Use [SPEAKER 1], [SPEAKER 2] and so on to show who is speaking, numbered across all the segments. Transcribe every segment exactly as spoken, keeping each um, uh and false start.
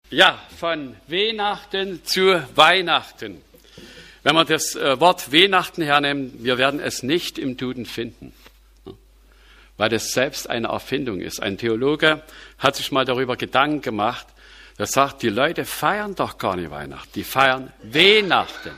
[SPEAKER 1] Ja, von Weihnachten zu Weihnachten. Wenn wir das Wort Weihnachten hernehmen, wir werden es nicht im Duden finden, weil das selbst eine Erfindung ist. Ein Theologe hat sich mal darüber Gedanken gemacht, der sagt, die Leute feiern doch gar nicht Weihnachten, die feiern Weihnachten.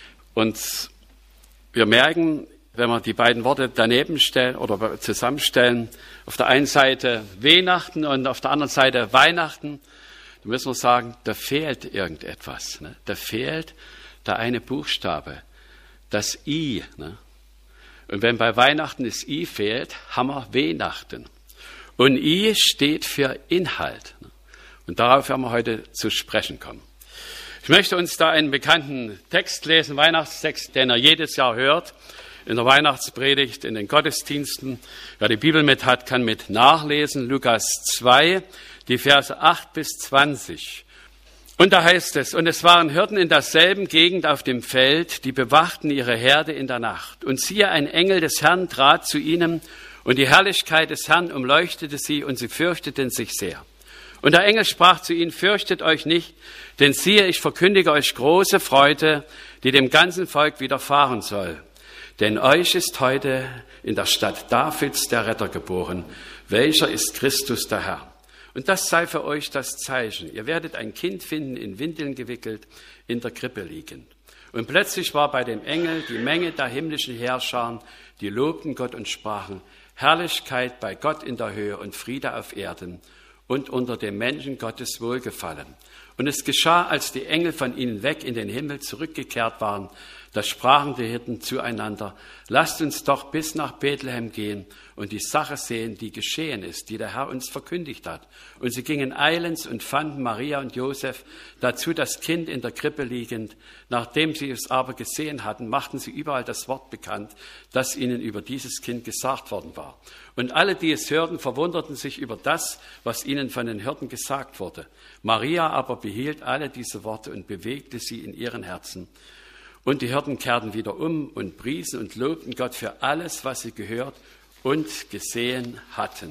[SPEAKER 1] Und wir merken, wenn wir die beiden Worte daneben stellen oder zusammenstellen, auf der einen Seite Weihnachten und auf der anderen Seite Weihnachten, dann müssen wir sagen, da fehlt irgendetwas. Ne? Da fehlt der eine Buchstabe, das I. Ne? Und wenn bei Weihnachten das I fehlt, haben wir Weihnachten. Und I steht für Inhalt. Ne? Und darauf werden wir heute zu sprechen kommen. Ich möchte uns da einen bekannten Text lesen, Weihnachtstext, den er jedes Jahr hört, in der Weihnachtspredigt, in den Gottesdiensten. Wer die Bibel mit hat, kann mit nachlesen. Lukas zwei, die Verse acht bis zwanzig. Und da heißt es, und es waren Hirten in derselben Gegend auf dem Feld, die bewachten ihre Herde in der Nacht. Und siehe, ein Engel des Herrn trat zu ihnen, und die Herrlichkeit des Herrn umleuchtete sie, und sie fürchteten sich sehr. Und der Engel sprach zu ihnen, fürchtet euch nicht, denn siehe, ich verkündige euch große Freude, die dem ganzen Volk widerfahren soll. Denn euch ist heute in der Stadt Davids der Retter geboren, welcher ist Christus der Herr. Und das sei für euch das Zeichen. Ihr werdet ein Kind finden, in Windeln gewickelt, in der Krippe liegend. Und plötzlich war bei dem Engel die Menge der himmlischen Heerscharen, die lobten Gott und sprachen, Herrlichkeit bei Gott in der Höhe und Friede auf Erden und unter den Menschen Gottes Wohlgefallen. Und es geschah, als die Engel von ihnen weg in den Himmel zurückgekehrt waren, da sprachen die Hirten zueinander, lasst uns doch bis nach Bethlehem gehen und die Sache sehen, die geschehen ist, die der Herr uns verkündigt hat. Und sie gingen eilends und fanden Maria und Josef, dazu das Kind in der Krippe liegend. Nachdem sie es aber gesehen hatten, machten sie überall das Wort bekannt, das ihnen über dieses Kind gesagt worden war. Und alle, die es hörten, verwunderten sich über das, was ihnen von den Hirten gesagt wurde. Maria aber behielt alle diese Worte und bewegte sie in ihren Herzen. Und die Hirten kehrten wieder um und priesen und lobten Gott für alles, was sie gehört und gesehen hatten,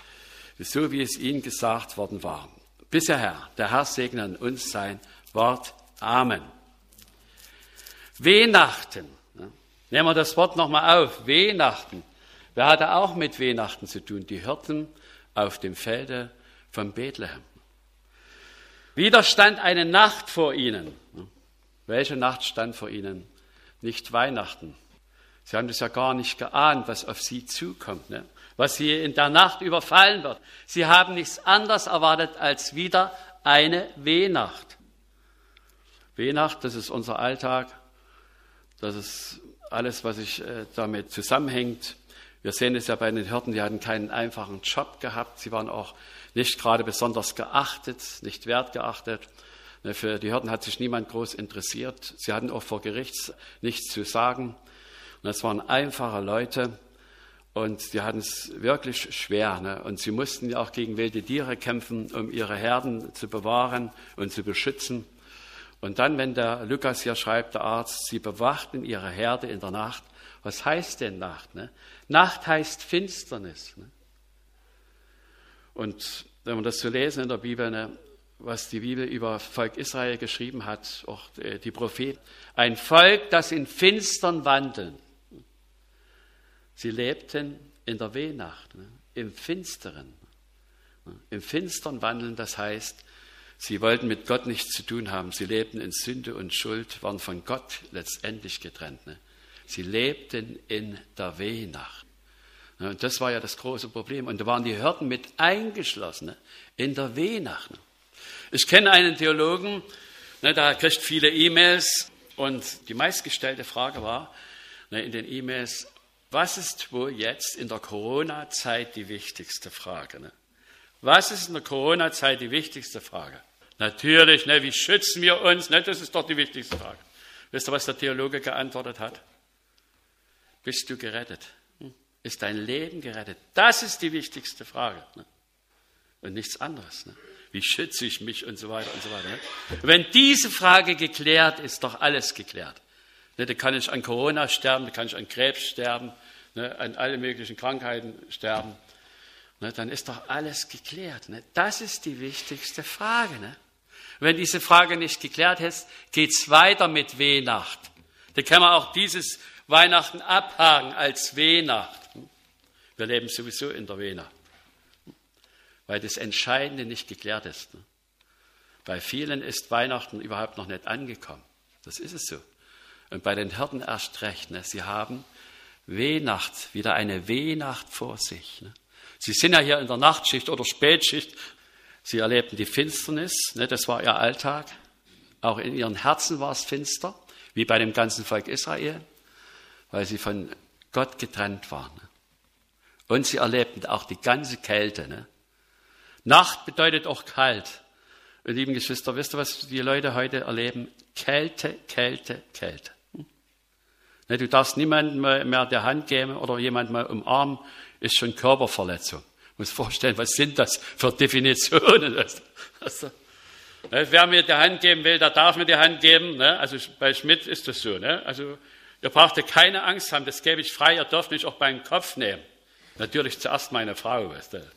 [SPEAKER 1] so wie es ihnen gesagt worden war. Bisher, Herr, der Herr segne an uns sein Wort. Amen. Weihnachten. Nehmen wir das Wort nochmal auf. Weihnachten. Wer hatte auch mit Weihnachten zu tun? Die Hirten auf dem Felde von Bethlehem. Wieder stand eine Nacht vor ihnen. Welche Nacht stand vor ihnen? Nicht Weihnachten. Sie haben das ja gar nicht geahnt, was auf sie zukommt, ne? Was sie in der Nacht überfallen wird. Sie haben nichts anderes erwartet als wieder eine Weihnacht. Weihnacht, das ist unser Alltag. Das ist alles, was sich äh, damit zusammenhängt. Wir sehen es ja bei den Hirten, die hatten keinen einfachen Job gehabt. Sie waren auch nicht gerade besonders geachtet, nicht wertgeachtet. Für die Hirten hat sich niemand groß interessiert. Sie hatten auch vor Gericht nichts zu sagen. Und es waren einfache Leute und die hatten es wirklich schwer. Ne? Und sie mussten ja auch gegen wilde Tiere kämpfen, um ihre Herden zu bewahren und zu beschützen. Und dann, wenn der Lukas hier schreibt, der Arzt, sie bewachten ihre Herde in der Nacht. Was heißt denn Nacht? Ne? Nacht heißt Finsternis. Ne? Und wenn wir das so lesen in der Bibel, ne, was die Bibel über Volk Israel geschrieben hat, auch die Propheten, ein Volk, das in Finstern wandeln. Sie lebten in der Weihnacht, ne, im Finsteren. Im Finstern wandeln, das heißt, sie wollten mit Gott nichts zu tun haben. Sie lebten in Sünde und Schuld, waren von Gott letztendlich getrennt. Ne. Sie lebten in der Weihnacht. Und das war ja das große Problem. Und da waren die Hirten mit eingeschlossen, ne, in der Weihnacht. Ne. Ich kenne einen Theologen, ne, der kriegt viele E-Mails und die meistgestellte Frage war ne, in den E-Mails, was ist wohl jetzt in der Corona-Zeit die wichtigste Frage? Ne? Was ist in der Corona-Zeit die wichtigste Frage? Natürlich, ne, wie schützen wir uns? Ne, das ist doch die wichtigste Frage. Wisst ihr, was der Theologe geantwortet hat? Bist du gerettet? Hm? Ist dein Leben gerettet? Das ist die wichtigste Frage. Ne? Und nichts anderes. Ne? Wie schütze ich mich und so weiter und so weiter. Ne? Wenn diese Frage geklärt ist, doch alles geklärt. Ne, da kann ich an Corona sterben, da kann ich an Krebs sterben, ne, an alle möglichen Krankheiten sterben. Ne, dann ist doch alles geklärt. Ne? Das ist die wichtigste Frage. Ne? wenn diese Frage nicht geklärt ist, geht's weiter mit Weihnacht. Da kann man auch dieses Weihnachten abhaken als Weihnacht. Wir leben sowieso in der Weihnacht, weil das Entscheidende nicht geklärt ist. Bei vielen ist Weihnachten überhaupt noch nicht angekommen. Das ist es so. Und bei den Hirten erst recht. Ne? Sie haben Weihnacht, wieder eine Weihnacht vor sich. Ne? Sie sind ja hier in der Nachtschicht oder Spätschicht. Sie erlebten die Finsternis, ne? Das war ihr Alltag. Auch in ihren Herzen war es finster, wie bei dem ganzen Volk Israel, weil sie von Gott getrennt waren. Ne? Und sie erlebten auch die ganze Kälte. Ne? Nacht bedeutet auch kalt. Und lieben Geschwister, wisst ihr, was die Leute heute erleben? Kälte, Kälte, Kälte. Ne, du darfst niemandem mehr der Hand geben oder jemanden mal umarmen, ist schon Körperverletzung. Du musst vorstellen, was sind das für Definitionen? Also, ne, wer mir die Hand geben will, der darf mir die Hand geben. Ne? Also bei Schmidt ist das so. Ne? Also ihr braucht ja keine Angst haben, das gebe ich frei, ihr dürft mich auch beim Kopf nehmen. Natürlich zuerst meine Frau. Weißt du?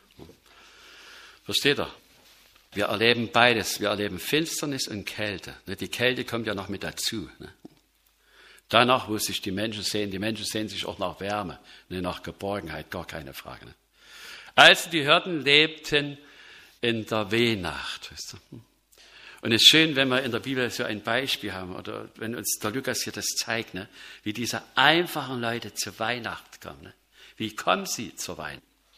[SPEAKER 1] Versteht ihr? Wir erleben beides. Wir erleben Finsternis und Kälte. Die Kälte kommt ja noch mit dazu. Danach, wo sich die Menschen sehen, die Menschen sehen sich auch nach Wärme, nach Geborgenheit, gar keine Frage. Also die Hirten lebten in der Weihnacht. Und es ist schön, wenn wir in der Bibel so ein Beispiel haben, oder wenn uns der Lukas hier das zeigt, wie diese einfachen Leute zur Weihnacht kommen. Wie kommen sie zur Weihnacht?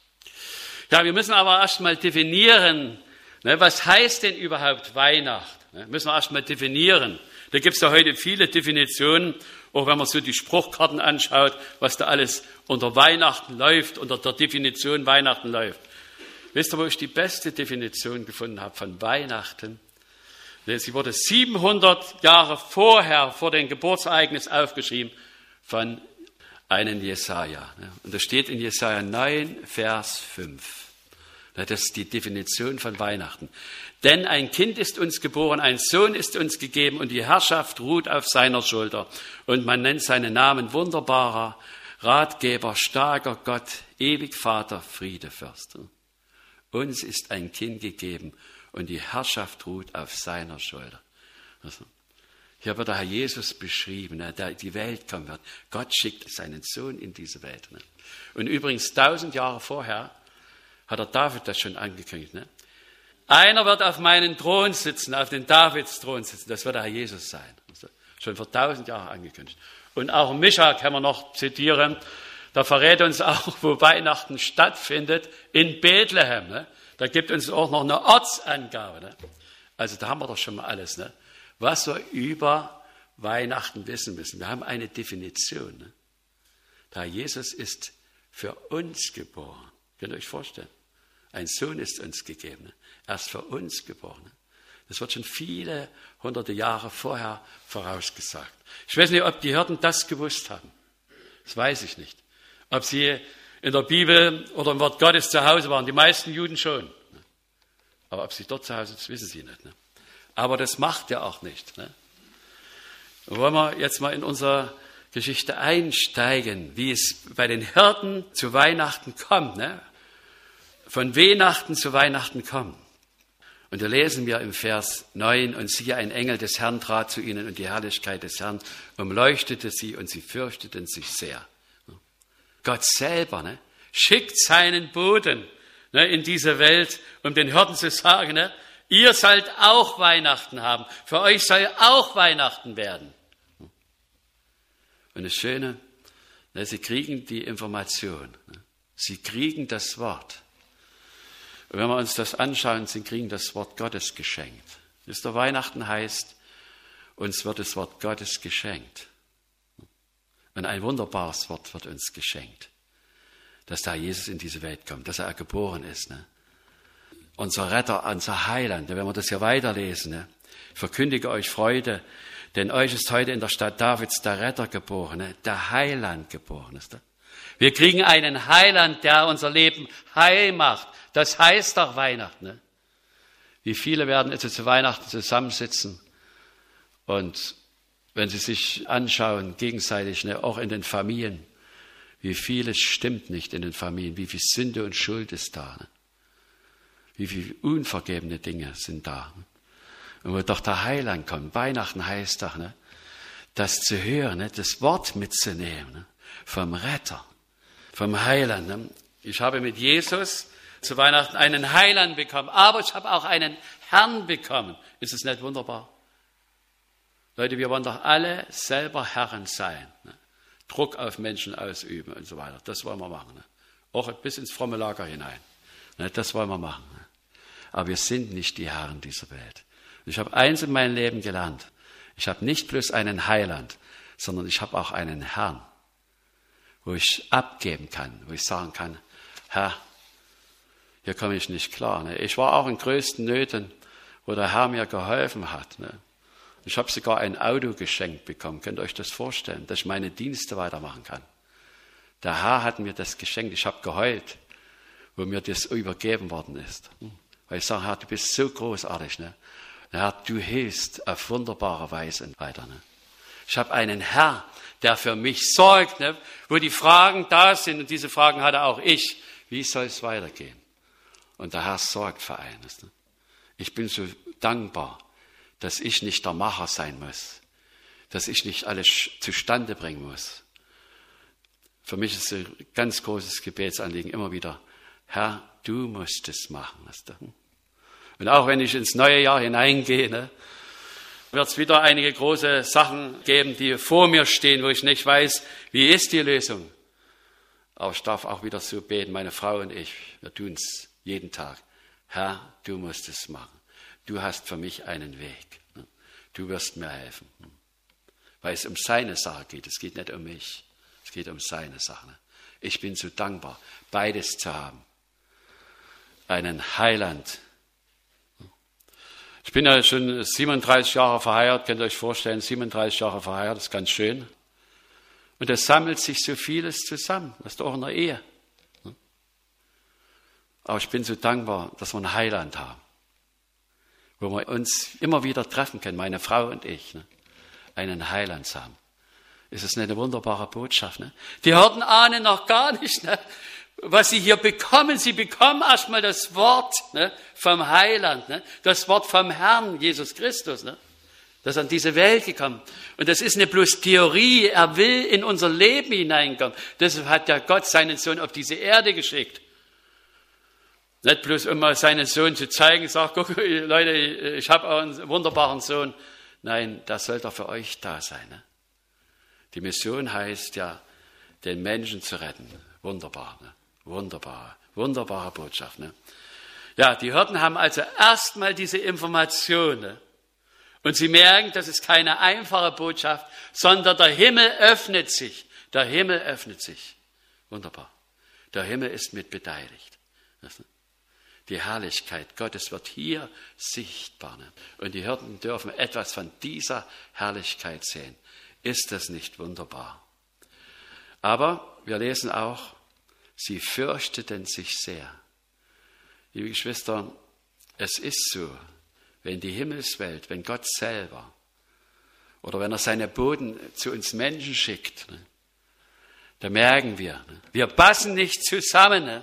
[SPEAKER 1] Ja, wir müssen aber erst mal definieren, ne, was heißt denn überhaupt Weihnacht? Ne, müssen wir erst mal definieren. Da gibt es ja heute viele Definitionen, auch wenn man so die Spruchkarten anschaut, was da alles unter Weihnachten läuft, unter der Definition Weihnachten läuft. Wisst ihr, wo ich die beste Definition gefunden habe von Weihnachten? Ne, sie wurde siebenhundert Jahre vorher, vor dem Geburtsereignis aufgeschrieben von einen Jesaja. Und das steht in Jesaja neun, Vers fünf. Das ist die Definition von Weihnachten. Denn ein Kind ist uns geboren, ein Sohn ist uns gegeben und die Herrschaft ruht auf seiner Schulter. Und man nennt seinen Namen wunderbarer Ratgeber, starker Gott, ewig Vater, Friedefürst. Uns ist ein Kind gegeben und die Herrschaft ruht auf seiner Schulter. Also, hier wird der Herr Jesus beschrieben, der die Welt kommen wird. Gott schickt seinen Sohn in diese Welt. Und übrigens tausend Jahre vorher hat der David das schon angekündigt. Einer wird auf meinen Thron sitzen, auf den Davids Thron sitzen. Das wird der Herr Jesus sein. Schon vor tausend Jahren angekündigt. Und auch Micha kann man noch zitieren. Da verrät uns auch, wo Weihnachten stattfindet, in Bethlehem. Da gibt uns auch noch eine Ortsangabe. Also da haben wir doch schon mal alles. Was wir über Weihnachten wissen müssen. Wir haben eine Definition. Ne? Da Jesus ist für uns geboren. Könnt ihr euch vorstellen? Ein Sohn ist uns gegeben. Ne? Er ist für uns geboren. Ne? Das wird schon viele hunderte Jahre vorher vorausgesagt. Ich weiß nicht, ob die Hirten das gewusst haben. Das weiß ich nicht. Ob sie in der Bibel oder im Wort Gottes zu Hause waren. Die meisten Juden schon. Ne? Aber ob sie dort zu Hause sind, das wissen sie nicht. Ne? Aber das macht ja auch nicht. Ne? Wollen wir jetzt mal in unsere Geschichte einsteigen, wie es bei den Hirten zu Weihnachten kommt. Ne? Von Weihnachten zu Weihnachten kommen. Und da lesen wir im Vers neun, und siehe, ein Engel des Herrn trat zu ihnen, und die Herrlichkeit des Herrn umleuchtete sie, und sie fürchteten sich sehr. Gott selber ne, schickt seinen Boten ne, in diese Welt, um den Hirten zu sagen, ne, ihr sollt auch Weihnachten haben. Für euch soll auch Weihnachten werden. Und das Schöne, ne, sie kriegen die Information. Ne, sie kriegen das Wort. Und wenn wir uns das anschauen, sie kriegen das Wort Gottes geschenkt. Das der Weihnachten heißt, uns wird das Wort Gottes geschenkt. Und ein wunderbares Wort wird uns geschenkt. Dass da Jesus in diese Welt kommt, dass er geboren ist. Ne? Unser Retter, unser Heiland. Wenn wir das hier weiterlesen, ne? Ich verkündige euch Freude, denn euch ist heute in der Stadt Davids der Retter geboren, ne? Der Heiland geboren ist. Ne? Wir kriegen einen Heiland, der unser Leben heil macht. Das heißt doch Weihnachten. Ne? Wie viele werden jetzt zu Weihnachten zusammensitzen und wenn sie sich anschauen, gegenseitig, ne, auch in den Familien, wie vieles stimmt nicht in den Familien, wie viel Sünde und Schuld ist da. Ne? Wie viele unvergebene Dinge sind da. Und wo doch der Heiland kommt. Weihnachten heißt doch, ne, das zu hören, ne, das Wort mitzunehmen, ne, vom Retter, vom Heiland. Ne. Ich habe mit Jesus zu Weihnachten einen Heiland bekommen, aber ich habe auch einen Herrn bekommen. Ist es nicht wunderbar? Leute, wir wollen doch alle selber Herren sein. Ne? Druck auf Menschen ausüben und so weiter. Das wollen wir machen. Ne? Auch bis ins fromme Lager hinein. Ne? Das wollen wir machen. Ne? Aber wir sind nicht die Herren dieser Welt. Und ich habe eins in meinem Leben gelernt. Ich habe nicht bloß einen Heiland, sondern ich habe auch einen Herrn, wo ich abgeben kann, wo ich sagen kann, Herr, hier komme ich nicht klar. Ne? Ich war auch in größten Nöten, wo der Herr mir geholfen hat. Ne? Ich habe sogar ein Auto geschenkt bekommen. Könnt ihr euch das vorstellen, dass ich meine Dienste weitermachen kann? Der Herr hat mir das geschenkt. Ich habe geheult, wo mir das übergeben worden ist. Weil ich sage, Herr, du bist so großartig. Ne? Herr, du hilfst auf wunderbare Weise weiter. Ne? Ich habe einen Herr, der für mich sorgt, ne? Wo die Fragen da sind. Und diese Fragen hatte auch ich. Wie soll es weitergehen? Und der Herr sorgt für eines. Ne? Ich bin so dankbar, dass ich nicht der Macher sein muss, dass ich nicht alles zustande bringen muss. Für mich ist es ein ganz großes Gebetsanliegen immer wieder, Herr, du musst es machen. Und auch wenn ich ins neue Jahr hineingehe, ne, wird es wieder einige große Sachen geben, die vor mir stehen, wo ich nicht weiß, wie ist die Lösung. Aber ich darf auch wieder so beten, meine Frau und ich, wir tun es jeden Tag. Herr, du musst es machen. Du hast für mich einen Weg. Du wirst mir helfen. Weil es um seine Sache geht. Es geht nicht um mich. Es geht um seine Sache. Ich bin so dankbar, beides zu haben. Einen Heiland. Ich bin ja schon siebenunddreißig Jahre verheiratet. Könnt ihr euch vorstellen, siebenunddreißig Jahre verheiratet, das ist ganz schön. Und es sammelt sich so vieles zusammen. Das ist auch in der Ehe. Aber ich bin so dankbar, dass wir einen Heiland haben. Wo wir uns immer wieder treffen können, meine Frau und ich, ne? Einen Heiland haben. Ist es nicht eine wunderbare Botschaft? Ne? Die Hirten ahnen noch gar nicht, ne? Was sie hier bekommen. Sie bekommen erstmal das Wort, ne? Vom Heiland, ne? Das Wort vom Herrn, Jesus Christus. Ne? Das ist an diese Welt gekommen. Und das ist nicht bloß Theorie, er will in unser Leben hineinkommen. Deshalb hat ja Gott seinen Sohn auf diese Erde geschickt. Nicht bloß, um mal seinen Sohn zu zeigen, sagt, guck, Leute, ich habe auch einen wunderbaren Sohn. Nein, das soll doch für euch da sein. Ne? Die Mission heißt ja, den Menschen zu retten. Wunderbar, ne? Wunderbar, wunderbare Botschaft. Ne? Ja, die Hirten haben also erstmal diese Information. Ne? Und sie merken, das ist keine einfache Botschaft, sondern der Himmel öffnet sich. Der Himmel öffnet sich. Wunderbar. Der Himmel ist mit beteiligt. Das, ne? Die Herrlichkeit Gottes wird hier sichtbar. Ne? Und die Hirten dürfen etwas von dieser Herrlichkeit sehen. Ist das nicht wunderbar? Aber wir lesen auch, sie fürchteten sich sehr. Liebe Geschwister, es ist so, wenn die Himmelswelt, wenn Gott selber oder wenn er seine Boten zu uns Menschen schickt, ne, da merken wir, ne, wir passen nicht zusammen. Ne?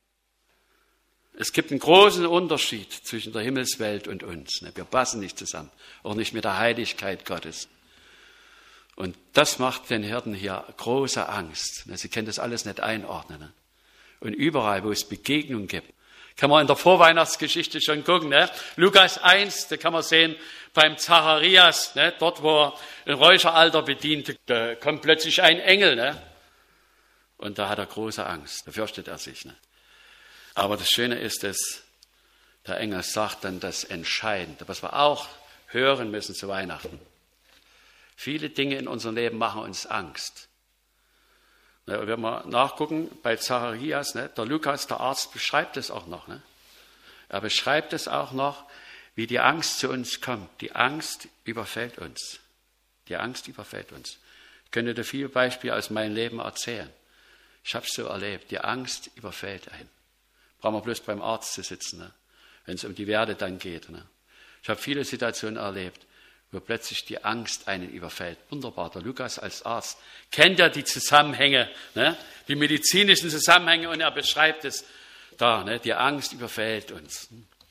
[SPEAKER 1] Es gibt einen großen Unterschied zwischen der Himmelswelt und uns. Ne? Wir passen nicht zusammen, auch nicht mit der Heiligkeit Gottes. Und das macht den Hirten hier große Angst. Ne? Sie können das alles nicht einordnen. Ne? Und überall, wo es Begegnungen gibt, kann man in der Vorweihnachtsgeschichte schon gucken. Ne? Lukas eins, da kann man sehen, beim Zacharias, ne? Dort, wo er ein Räucheralter bediente, da kommt plötzlich ein Engel. Ne? Und da hat er große Angst, da fürchtet er sich. Ne? Aber das Schöne ist, dass der Engel sagt dann das Entscheidende, was wir auch hören müssen zu Weihnachten. Viele Dinge in unserem Leben machen uns Angst. Ne, wenn wir nachgucken bei Zacharias, ne, der Lukas, der Arzt, beschreibt es auch noch. Ne? Er beschreibt es auch noch, wie die Angst zu uns kommt. Die Angst überfällt uns. Die Angst überfällt uns. Ich könnte dir viele Beispiele aus meinem Leben erzählen. Ich habe es so erlebt. Die Angst überfällt einen. Brauchen wir bloß beim Arzt zu sitzen, ne? Wenn es um die Werte dann geht. Ne? Ich habe viele Situationen erlebt, wo plötzlich die Angst einen überfällt. Wunderbar, der Lukas als Arzt kennt ja die Zusammenhänge, ne? Die medizinischen Zusammenhänge, und er beschreibt es da. Ne? Die Angst überfällt uns.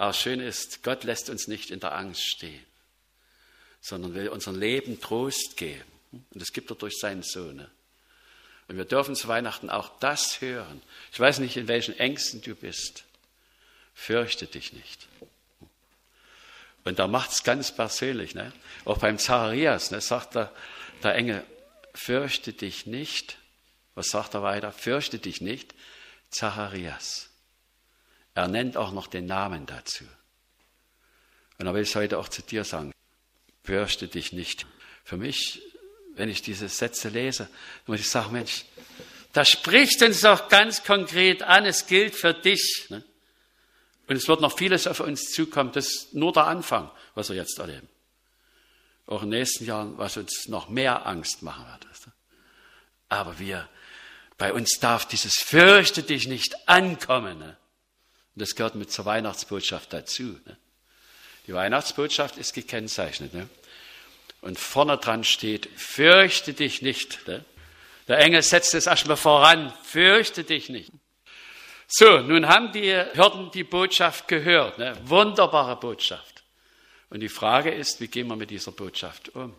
[SPEAKER 1] Aber schön ist, Gott lässt uns nicht in der Angst stehen, sondern will unserem Leben Trost geben. Und das gibt er durch seinen Sohn. Ne? Und wir dürfen zu Weihnachten auch das hören. Ich weiß nicht, in welchen Ängsten du bist. Fürchte dich nicht. Und da macht es ganz persönlich. Ne? Auch beim Zacharias ne, sagt der, der Engel, fürchte dich nicht. Was sagt er weiter? Fürchte dich nicht, Zacharias. Er nennt auch noch den Namen dazu. Und da will ich heute auch zu dir sagen, fürchte dich nicht. Für mich, wenn ich diese Sätze lese, muss ich sagen, Mensch, da spricht uns doch ganz konkret an, es gilt für dich. Ne? Und es wird noch vieles auf uns zukommen. Das ist nur der Anfang, was wir jetzt erleben. Auch in den nächsten Jahren, was uns noch mehr Angst machen wird. Weißt du? Aber wir, bei uns darf dieses Fürchte dich nicht ankommen. Ne? Und das gehört mit zur Weihnachtsbotschaft dazu. Ne? Die Weihnachtsbotschaft ist gekennzeichnet. Ne? Und vorne dran steht, fürchte dich nicht. Ne? Der Engel setzt es erstmal voran, fürchte dich nicht. So, nun haben die Hirten die Botschaft gehört. Ne? Wunderbare Botschaft. Und die Frage ist, wie gehen wir mit dieser Botschaft um?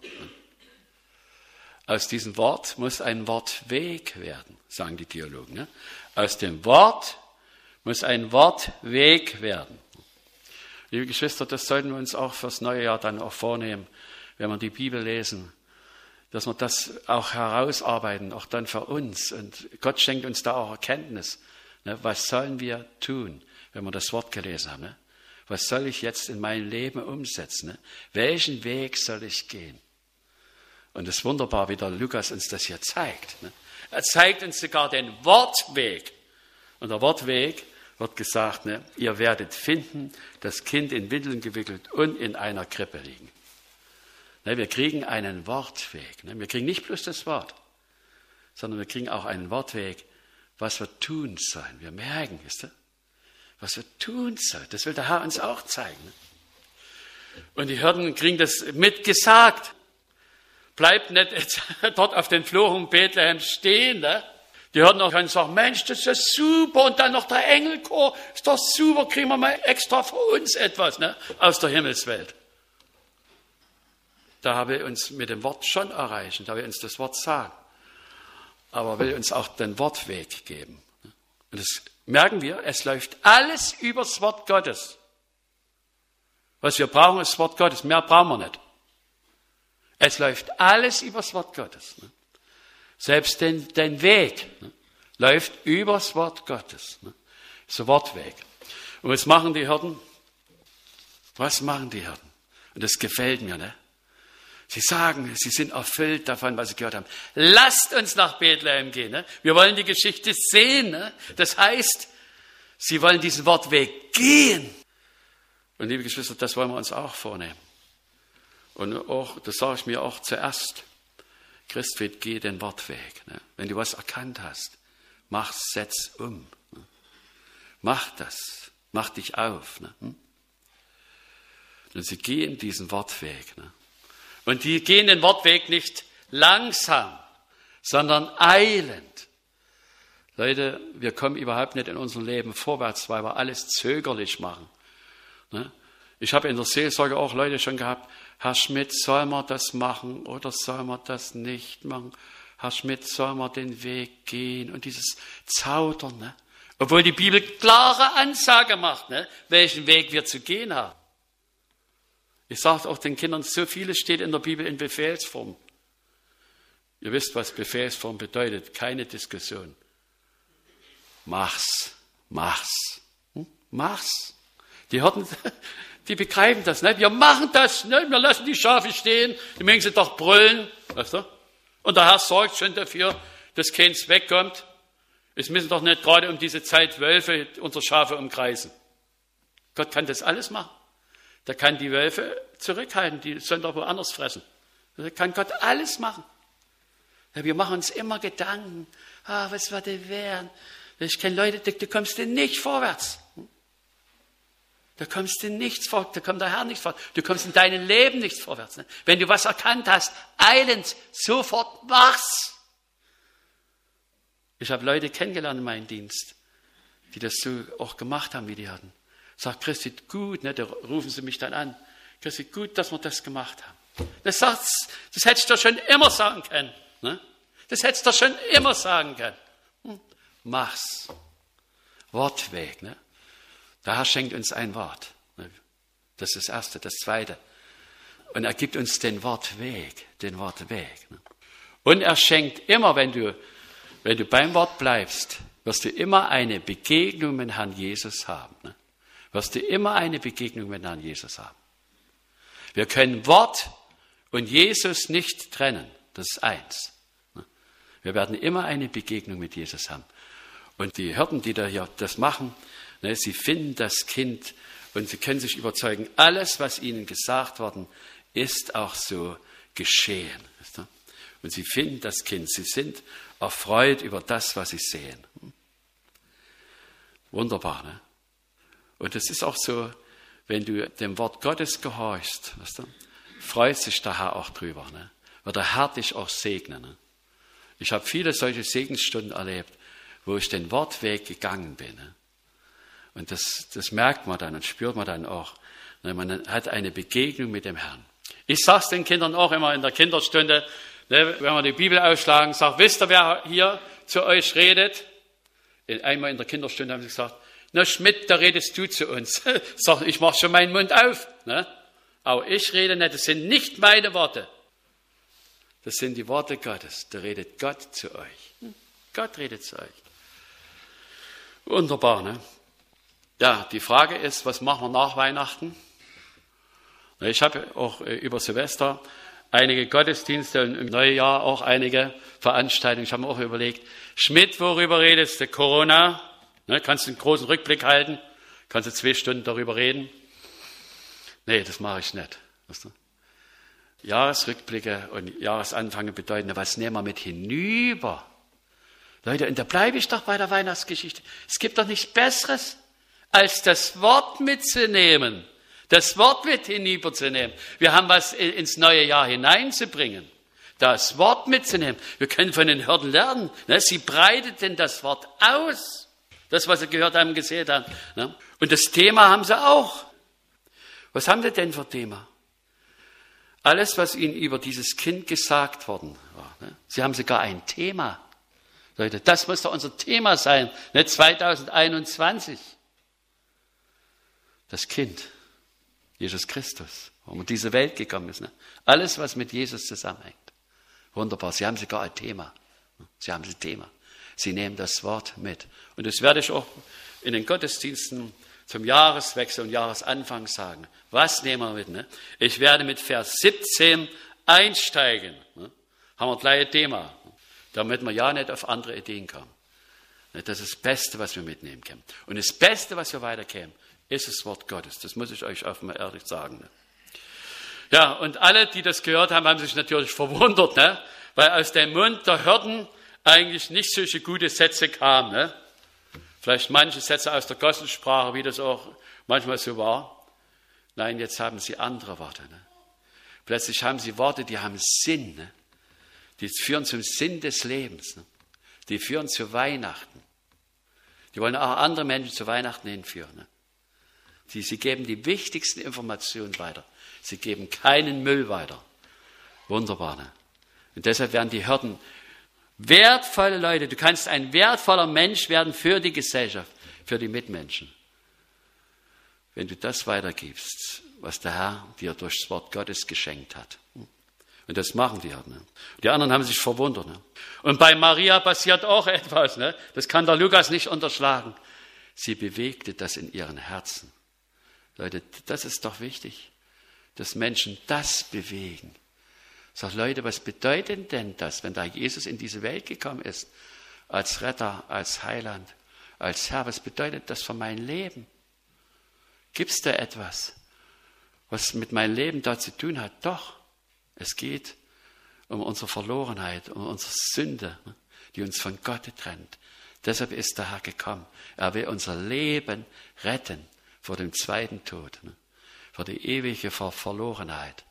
[SPEAKER 1] Aus diesem Wort muss ein Wortweg werden, sagen die Theologen. Ne? Aus dem Wort muss ein Wortweg werden. Liebe Geschwister, das sollten wir uns auch fürs neue Jahr dann auch vornehmen, wenn wir die Bibel lesen, dass wir das auch herausarbeiten, auch dann für uns. Und Gott schenkt uns da auch Erkenntnis. Ne? Was sollen wir tun, wenn wir das Wort gelesen haben? Ne? Was soll ich jetzt in meinem Leben umsetzen? Ne? Welchen Weg soll ich gehen? Und es ist wunderbar, wie der Lukas uns das hier zeigt. Ne? Er zeigt uns sogar den Wortweg. Und der Wortweg wird gesagt, ne, ihr werdet finden, das Kind in Windeln gewickelt und in einer Krippe liegen. Ne, wir kriegen einen Wortweg. Ne? Wir kriegen nicht bloß das Wort, sondern wir kriegen auch einen Wortweg, was wir tun sollen. Wir merken, wisst ihr, was wir tun sollen. Das will der Herr uns auch zeigen. Ne? Und die Hirten kriegen das mitgesagt. Bleibt nicht dort auf den Fluren Bethlehem stehen. Ne? Die Hirten auch können sagen, Mensch, das ist super. Und dann noch der Engelchor, ist doch super, kriegen wir mal extra für uns etwas ne? aus der Himmelswelt. Da habe ich uns mit dem Wort schon erreichen, da will uns das Wort sagen. Aber will uns auch den Wortweg geben. Und das merken wir, es läuft alles übers Wort Gottes. Was wir brauchen, ist das Wort Gottes, mehr brauchen wir nicht. Es läuft alles übers Wort Gottes. Ne? Selbst den, den Weg ne? läuft übers Wort Gottes. Ne? Das ist der Wortweg. Und was machen die Hirten? Was machen die Hirten? Und das gefällt mir. Ne? Sie sagen, sie sind erfüllt davon, was sie gehört haben. Lasst uns nach Bethlehem gehen. Ne? Wir wollen die Geschichte sehen. Ne? Das heißt, sie wollen diesen Wortweg gehen. Und liebe Geschwister, das wollen wir uns auch vornehmen. Und auch, das sage ich mir auch zuerst, Christfried, geh den Wortweg. Ne? Wenn du was erkannt hast, mach, setz um. Ne? Mach das, mach dich auf. Ne? Und sie gehen diesen Wortweg. Ne? Und die gehen den Wortweg nicht langsam, sondern eilend. Leute, wir kommen überhaupt nicht in unserem Leben vorwärts, weil wir alles zögerlich machen. Ne? Ich habe in der Seelsorge auch Leute schon gehabt, Herr Schmidt, soll man das machen oder soll man das nicht machen? Herr Schmidt, soll man den Weg gehen? Und dieses Zaudern, ne? Obwohl die Bibel klare Ansage macht, ne? welchen Weg wir zu gehen haben. Ich sage auch den Kindern, so vieles steht in der Bibel in Befehlsform. Ihr wisst, was Befehlsform bedeutet, keine Diskussion. Mach's, mach's, hm? mach's. Die Hirten, die begreifen das, ne? Wir machen das, ne? Wir lassen die Schafe stehen, die mögen sie doch brüllen, weißt du? Und der Herr sorgt schon dafür, dass keins wegkommt. Es müssen doch nicht gerade um diese Zeit Wölfe unsere Schafe umkreisen. Gott kann das alles machen. Der kann die Wölfe zurückhalten, die sollen doch woanders fressen. Da kann Gott alles machen. Ja, wir machen uns immer Gedanken, ah, was würde werden? Ich kenne Leute, da, da kommst du nicht vorwärts. Da kommst du nichts vor, da kommt der Herr nicht vor. Du kommst in deinem Leben nicht vorwärts. Ne? Wenn du was erkannt hast, eilend, sofort mach's. Ich habe Leute kennengelernt in meinem Dienst, die das so auch gemacht haben, wie die hatten. Sagt Christi, gut, ne, da rufen sie mich dann an. Christi, gut, dass wir das gemacht haben. Das, sagt, das hättest du doch schon immer sagen können. Ne? Das hättest du doch schon immer sagen können. Hm. Mach's. Wortweg. Ne? Der Herr schenkt uns ein Wort. Ne? Das ist das Erste. Das Zweite. Und er gibt uns den Wortweg. Den Wortweg. Ne? Und er schenkt immer, wenn du, wenn du beim Wort bleibst, wirst du immer eine Begegnung mit Herrn Jesus haben. Ne? Wirst du immer eine Begegnung mit Herrn Jesus haben. Wir können Wort und Jesus nicht trennen. Das ist eins. Ne? Wir werden immer eine Begegnung mit Jesus haben. Und die Hirten, die da hier das machen, ne, sie finden das Kind und sie können sich überzeugen, alles, was ihnen gesagt worden ist, auch so geschehen. Weißt du? Und sie finden das Kind. Sie sind erfreut über das, was sie sehen. Wunderbar, ne? Und es ist auch so, wenn du dem Wort Gottes gehorchst, weißt du, freut sich der Herr auch drüber. Ne? Wird der Herr dich auch segnen. Ne? Ich habe viele solche Segensstunden erlebt, wo ich den Wortweg gegangen bin. Ne? Und das, das merkt man dann und spürt man dann auch. Ne? Man hat eine Begegnung mit dem Herrn. Ich sage es den Kindern auch immer in der Kinderstunde, ne, wenn wir die Bibel aufschlagen, sag, wisst ihr, wer hier zu euch redet? Einmal in der Kinderstunde haben sie gesagt, na Schmidt, da redest du zu uns. Sag, ich mach schon meinen Mund auf. Ne? Aber ich rede nicht, das sind nicht meine Worte. Das sind die Worte Gottes. Da redet Gott zu euch. Gott redet zu euch. Wunderbar, ne? Ja, die Frage ist, was machen wir nach Weihnachten? Ich habe auch über Silvester einige Gottesdienste und im Neujahr auch einige Veranstaltungen. Ich habe mir auch überlegt, Schmidt, worüber redest du? Corona? Ne, kannst du einen großen Rückblick halten? Kannst du zwei Stunden darüber reden? Nee, das mache ich nicht. Weißt du? Jahresrückblicke und Jahresanfänge bedeuten, was nehmen wir mit hinüber? Leute, und da bleibe ich doch bei der Weihnachtsgeschichte. Es gibt doch nichts Besseres, als das Wort mitzunehmen. Das Wort mit hinüberzunehmen. Wir haben was ins neue Jahr hineinzubringen. Das Wort mitzunehmen. Wir können von den Hirten lernen. Ne? Sie breiteten das Wort aus. Das, was sie gehört haben, gesehen haben. Ne? Und das Thema haben sie auch. Was haben sie denn für Thema? Alles, was ihnen über dieses Kind gesagt worden war. Ne? Sie haben sogar ein Thema. Leute, das muss doch unser Thema sein. Ne? zweitausendeinundzwanzig. Das Kind. Jesus Christus. Warum er in diese Welt gekommen ist. Ne? Alles, was mit Jesus zusammenhängt. Wunderbar. Sie haben sogar ein Thema. Sie haben ein Thema. Sie nehmen das Wort mit. Und das werde ich auch in den Gottesdiensten zum Jahreswechsel und Jahresanfang sagen. Was nehmen wir mit? Ne? Ich werde mit Vers siebzehn einsteigen. Ne? Haben wir gleich ein Thema. Damit wir ja nicht auf andere Ideen kommen. Das ist das Beste, was wir mitnehmen können. Und das Beste, was wir weiterkämen, ist das Wort Gottes. Das muss ich euch offen mal ehrlich sagen. Ne? Ja, und alle, die das gehört haben, haben sich natürlich verwundert, ne? Weil aus dem Mund der Hirten eigentlich nicht solche gute Sätze kamen. Ne? Vielleicht manche Sätze aus der Gossensprache, wie das auch manchmal so war. Nein, jetzt haben sie andere Worte. Ne? Plötzlich haben sie Worte, die haben Sinn. Ne? Die führen zum Sinn des Lebens. Ne? Die führen zu Weihnachten. Die wollen auch andere Menschen zu Weihnachten hinführen. Ne? Die, sie geben die wichtigsten Informationen weiter. Sie geben keinen Müll weiter. Wunderbar. Ne? Und deshalb werden die Hirten wertvolle Leute. Du kannst ein wertvoller Mensch werden für die Gesellschaft, für die Mitmenschen. Wenn du das weitergibst, was der Herr dir durch das Wort Gottes geschenkt hat. Und das machen die Hirten. Ne? Die anderen haben sich verwundert. Ne? Und bei Maria passiert auch etwas. Ne? Das kann der Lukas nicht unterschlagen. Sie bewegte das in ihren Herzen. Leute, das ist doch wichtig, dass Menschen das bewegen. Sag, Leute, was bedeutet denn das, wenn da Jesus in diese Welt gekommen ist, als Retter, als Heiland, als Herr? Was bedeutet das für mein Leben? Gibt es da etwas, was mit meinem Leben da zu tun hat? Doch, es geht um unsere Verlorenheit, um unsere Sünde, die uns von Gott trennt. Deshalb ist der Herr gekommen. Er will unser Leben retten vor dem zweiten Tod, vor die ewige Verlorenheit.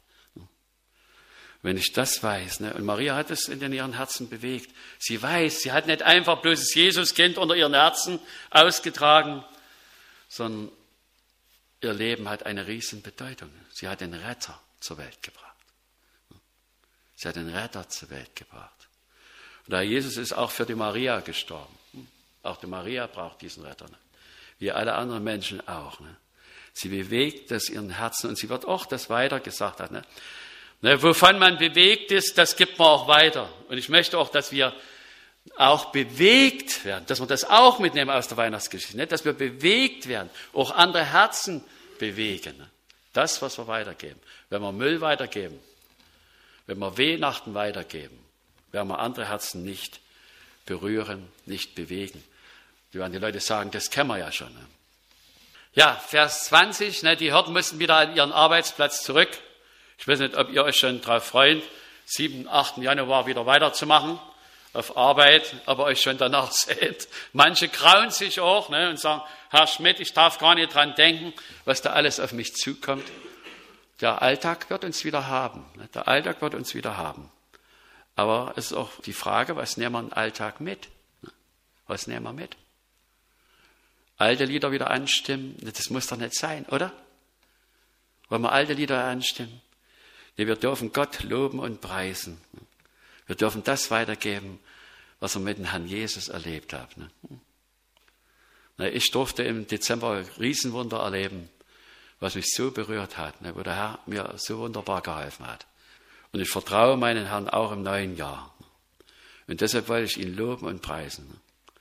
[SPEAKER 1] Wenn ich das weiß, ne? Und Maria hat es in ihren Herzen bewegt. Sie weiß, sie hat nicht einfach bloß das Jesuskind unter ihren Herzen ausgetragen, sondern ihr Leben hat eine riesen Bedeutung. Sie hat den Retter zur Welt gebracht. Sie hat den Retter zur Welt gebracht. Und der Jesus ist auch für die Maria gestorben. Auch die Maria braucht diesen Retter. Ne? Wie alle anderen Menschen auch. Ne? Sie bewegt das ihren Herzen und sie wird auch das weiter gesagt hat. Ne? Ne, wovon man bewegt ist, das gibt man auch weiter. Und ich möchte auch, dass wir auch bewegt werden, dass wir das auch mitnehmen aus der Weihnachtsgeschichte, ne? Dass wir bewegt werden, auch andere Herzen bewegen. Ne? Das, was wir weitergeben. Wenn wir Müll weitergeben, wenn wir Weihnachten weitergeben, werden wir andere Herzen nicht berühren, nicht bewegen. Die werden die Leute sagen, das kennen wir ja schon. Ne? Ja, Vers zwanzig, ne, die Hirten müssen wieder an ihren Arbeitsplatz zurück. Ich weiß nicht, ob ihr euch schon darauf freut, siebten, achten Januar wieder weiterzumachen auf Arbeit, aber euch schon danach seht. Manche grauen sich auch ne, und sagen, Herr Schmidt, ich darf gar nicht dran denken, was da alles auf mich zukommt. Der Alltag wird uns wieder haben. Ne, der Alltag wird uns wieder haben. Aber es ist auch die Frage, was nehmen wir im Alltag mit? Ne, was nehmen wir mit? Alte Lieder wieder anstimmen, das muss doch nicht sein, oder? Wollen wir alte Lieder anstimmen? Nee, wir dürfen Gott loben und preisen. Wir dürfen das weitergeben, was wir mit dem Herrn Jesus erlebt haben. Ich durfte im Dezember ein Riesenwunder erleben, was mich so berührt hat, wo der Herr mir so wunderbar geholfen hat. Und ich vertraue meinen Herrn auch im neuen Jahr. Und deshalb wollte ich ihn loben und preisen.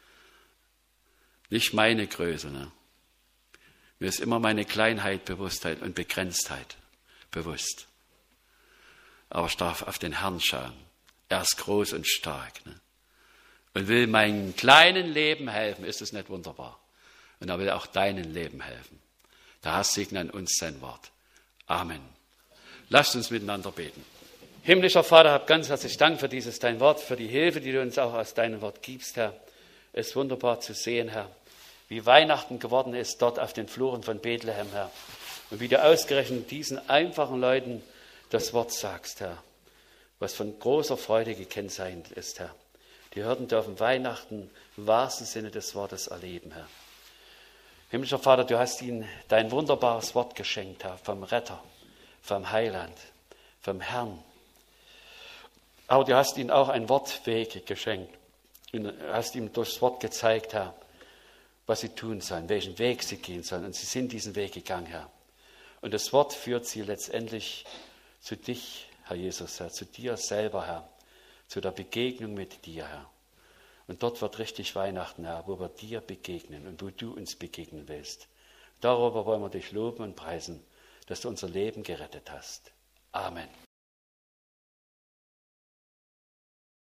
[SPEAKER 1] Nicht meine Größe. Mir ist immer meine Kleinheit, Bewusstheit und Begrenztheit bewusst. Aber ich darf auf den Herrn schauen. Er ist groß und stark. Ne? Und will meinem kleinen Leben helfen. Ist es nicht wunderbar? Und er will auch deinem Leben helfen. Der Herr segne an uns sein Wort. Amen. Lasst uns miteinander beten. Himmlischer Vater, hab ganz herzlich Dank für dieses dein Wort, für die Hilfe, die du uns auch aus deinem Wort gibst, Herr. Es ist wunderbar zu sehen, Herr, wie Weihnachten geworden ist dort auf den Fluren von Bethlehem, Herr. Und wie du ausgerechnet diesen einfachen Leuten das Wort sagst, Herr, was von großer Freude gekennzeichnet ist, Herr. Die Hirten dürfen Weihnachten im wahrsten Sinne des Wortes erleben, Herr. Himmlischer Vater, du hast ihnen dein wunderbares Wort geschenkt, Herr, vom Retter, vom Heiland, vom Herrn. Aber du hast ihnen auch ein Wortweg geschenkt. Und hast ihm durchs Wort gezeigt, Herr, was sie tun sollen, welchen Weg sie gehen sollen. Und sie sind diesen Weg gegangen, Herr. Und das Wort führt sie letztendlich zu dich, Herr Jesus, Herr, zu dir selber, Herr, zu der Begegnung mit dir, Herr. Und dort wird richtig Weihnachten, Herr, wo wir dir begegnen und wo du uns begegnen willst. Darüber wollen wir dich loben und preisen, dass du unser Leben gerettet hast. Amen.